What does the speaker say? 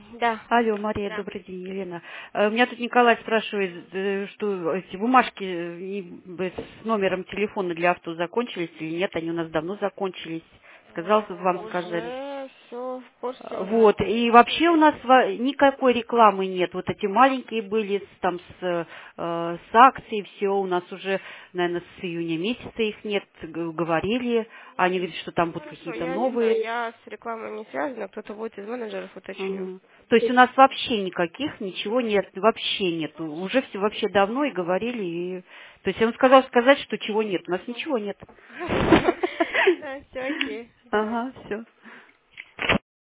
Да, Алло, Мария, да. добрый день, Елена. Меня тут Николай спрашивает, что эти бумажки с номером телефона для авто закончились или нет, они у нас давно закончились. Сказал, вам сказали. Уже все в курсе, да. Вот, и вообще у нас никакой рекламы нет. Вот эти маленькие были с акцией, все, у нас уже, наверное, с июня месяца их нет, говорили. Они говорят, что там будут Хорошо, какие-то я не знаю, новые. я с рекламой не связана, кто-то будет из менеджеров, уточню. Мгм. То есть у нас вообще никаких, ничего нет, вообще нет. Уже все вообще давно и говорили. То есть он сказал сказать, что чего нет. У нас ничего нет. Да, все окей, да. Ага, все.